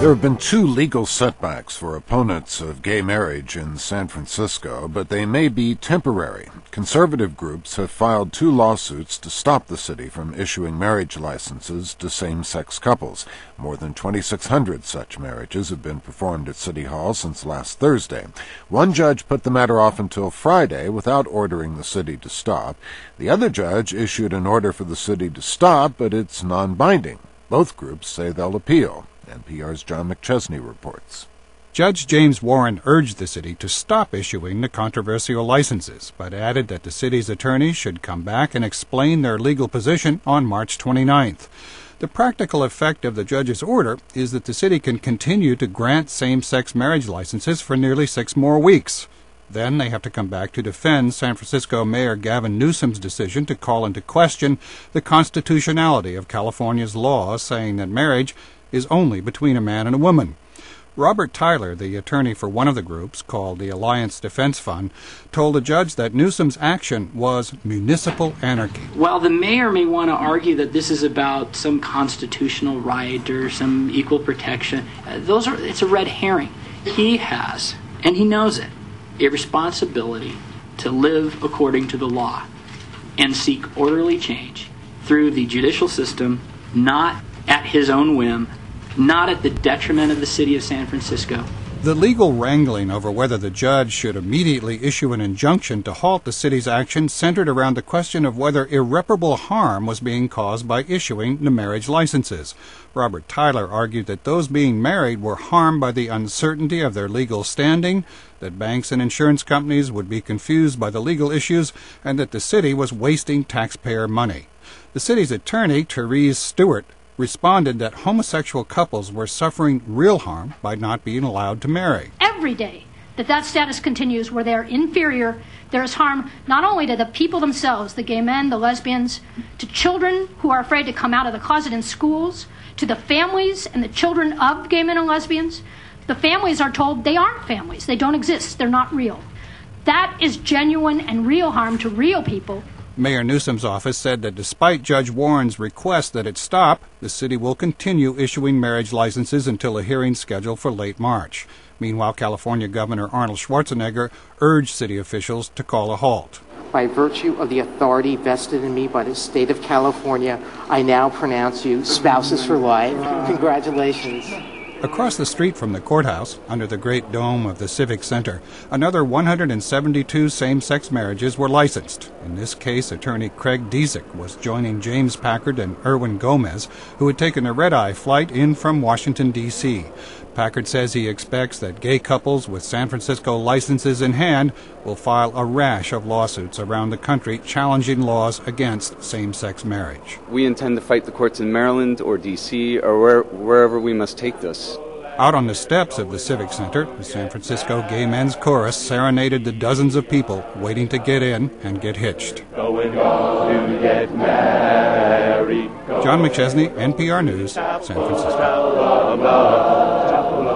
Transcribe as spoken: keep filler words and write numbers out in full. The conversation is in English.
There have been two legal setbacks for opponents of gay marriage in San Francisco, but they may be temporary. Conservative groups have filed two lawsuits to stop the city from issuing marriage licenses to same-sex couples. More than twenty-six hundred such marriages have been performed at City Hall since last Thursday. One judge put the matter off until Friday without ordering the city to stop. The other judge issued an order for the city to stop, but it's non-binding. Both groups say they'll appeal. N P R's John McChesney reports. Judge James Warren urged the city to stop issuing the controversial licenses, but added that the city's attorneys should come back and explain their legal position on March twenty-ninth. The practical effect of the judge's order is that the city can continue to grant same-sex marriage licenses for nearly six more weeks. Then they have to come back to defend San Francisco Mayor Gavin Newsom's decision to call into question the constitutionality of California's law saying that marriage is only between a man and a woman. Robert Tyler, the attorney for one of the groups, called the Alliance Defense Fund, told the judge that Newsom's action was municipal anarchy. While the mayor may want to argue that this is about some constitutional right or some equal protection, uh, those are it's a red herring. He has, and he knows it, a responsibility to live according to the law and seek orderly change through the judicial system, not at his own whim, not at the detriment of the city of San Francisco. The legal wrangling over whether the judge should immediately issue an injunction to halt the city's action centered around the question of whether irreparable harm was being caused by issuing the marriage licenses. Robert Tyler argued that those being married were harmed by the uncertainty of their legal standing, that banks and insurance companies would be confused by the legal issues, and that the city was wasting taxpayer money. The city's attorney, Therese Stewart, responded that homosexual couples were suffering real harm by not being allowed to marry. Every day that that status continues where they're inferior, there is harm not only to the people themselves, the gay men, the lesbians, to children who are afraid to come out of the closet in schools, to the families and the children of gay men and lesbians. The families are told they aren't families, they don't exist, they're not real. That is genuine and real harm to real people. Mayor Newsom's office said that despite Judge Warren's request that it stop, the city will continue issuing marriage licenses until a hearing scheduled for late March. Meanwhile, California Governor Arnold Schwarzenegger urged city officials to call a halt. By virtue of the authority vested in me by the state of California, I now pronounce you spouses for life. Congratulations. Across the street from the courthouse, under the great dome of the Civic Center, another one hundred seventy-two same-sex marriages were licensed. In this case, attorney Craig Dzik was joining James Packard and Erwin Gomez, who had taken a red-eye flight in from Washington, D C Packard says he expects that gay couples with San Francisco licenses in hand will file a rash of lawsuits around the country challenging laws against same-sex marriage. We intend to fight the courts in Maryland or D C or where, wherever we must take this. Out on the steps of the Civic Center, the San Francisco Gay Men's Chorus serenaded the dozens of people waiting to get in and get hitched. Going to get married. John McChesney, N P R News, San Francisco.